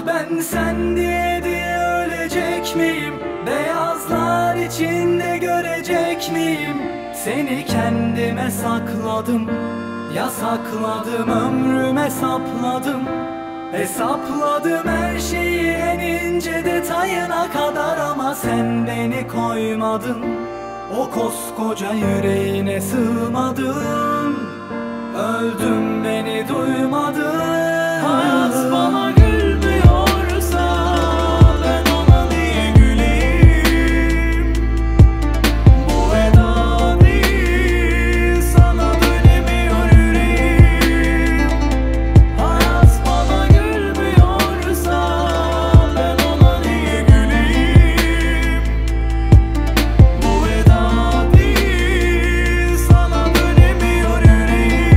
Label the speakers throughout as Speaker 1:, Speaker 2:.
Speaker 1: ben sen diye ölecek miyim? Beyazlar içinde görecek miyim? Seni kendime sakladım, yasakladım, ömrüme sapladım. Hesapladım her şeyi en ince detayına kadar, ama sen beni koymadın. O koskoca yüreğine sığmadın. Öldüm, beni duymadın. Hayat bana gülmüyorsa ben ona niye güleyim? Bu veda değil, sana dönemiyor yüreğim. Hayat bana gülmüyorsa ben ona niye güleyim? Bu veda değil, sana dönemiyor yüreğim.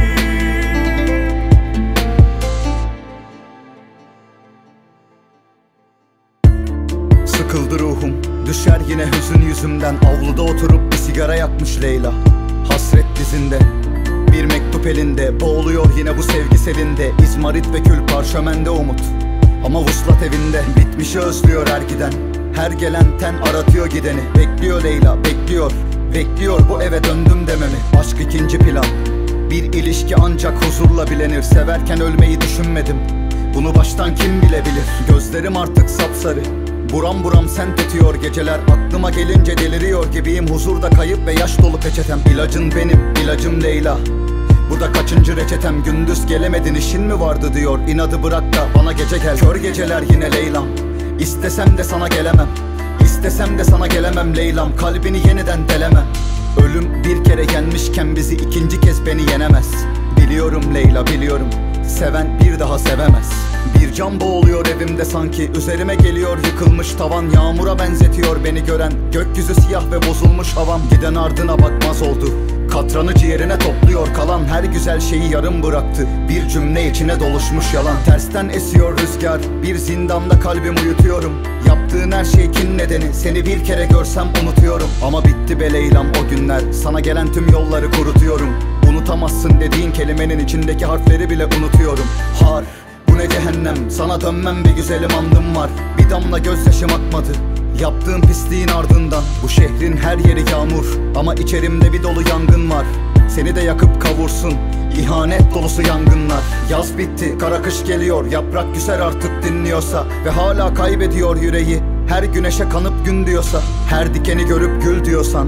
Speaker 2: Sıkıldı ruhum, düşer yine hüzün yüzümden. Avluda oturup bir sigara yakmış Leyla, hasret dizinde, bir mektup elinde. Boğuluyor yine bu sevgi selinde. İzmarit ve kül parşömende umut, ama vuslat evinde. Bitmişi özlüyor her giden, her gelen ten aratıyor gideni. Bekliyor Leyla, bekliyor, bekliyor bu eve döndüm dememi. Aşk ikinci plan, bir ilişki ancak huzurla bilenir. Severken ölmeyi düşünmedim, bunu baştan kim bilebilir? Gözlerim artık sapsarı, buram buram sen tetiyor geceler. Aklıma gelince deliriyor gibiyim, huzurda kayıp ve yaş dolu peçetem. İlacın benim, ilacım Leyla, bu da kaçıncı reçetem? Gündüz gelemedin, işin mi vardı diyor. İnadı bırak da bana gece gel. Kör geceler yine Leylam, İstesem de sana gelemem, İstesem de sana gelemem Leylam. Kalbini yeniden delemem. Ölüm bir kere yenmişken bizi ikinci kez beni yenemez. Biliyorum Leyla, biliyorum, seven bir daha sevemez. Bir can boğuluyor evimde sanki, üzerime geliyor yıkılmış tavan. Yağmura benzetiyor beni gören, gökyüzü siyah ve bozulmuş havam. Giden ardına bakmaz oldu, katranı ciğerine topluyor kalan. Her güzel şeyi yarım bıraktı, bir cümle içine doluşmuş yalan. Tersten esiyor rüzgar, bir zindanda kalbimi uyutuyorum. Yaptığın her şey kin nedeni, seni bir kere görsem unutuyorum. Ama bitti be Leylam o günler, sana gelen tüm yolları kurutuyorum. Unutamazsın dediğin kelimenin içindeki harfleri bile unutuyorum. Har, bu ne cehennem, sana dönmem be güzelim, andım var. Bir damla gözyaşım akmadı yaptığın pisliğin ardından. Bu şehrin her yeri yağmur, ama içerimde bir dolu yangın var. Seni de yakıp kavursun ihanet dolusu yangınlar. Yaz bitti, kara kış geliyor, yaprak küser artık dinliyorsa. Ve hala kaybediyor yüreği, her güneşe kanıp gün diyorsa. Her dikeni görüp gül diyorsan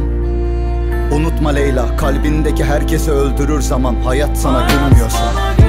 Speaker 2: unutma Leyla, kalbindeki herkesi öldürür zaman. Hayat sana gülmüyorsa.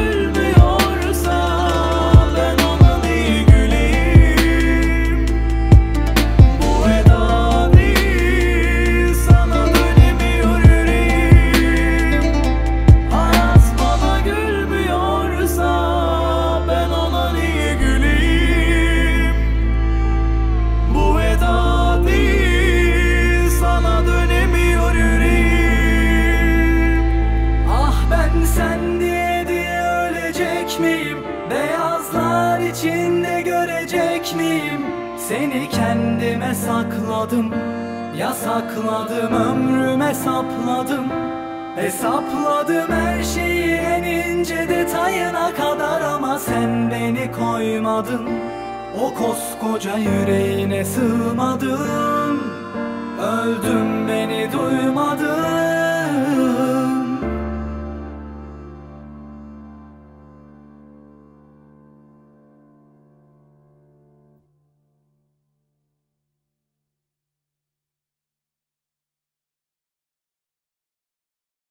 Speaker 1: Sen diye ölecek miyim? Beyazlar içinde görecek miyim? Seni kendime sakladım, yasakladım, ömrüme sapladım. Hesapladım her şeyi en ince detayına kadar, ama sen beni koymadın. O koskoca yüreğine sığmadın. Öldüm, beni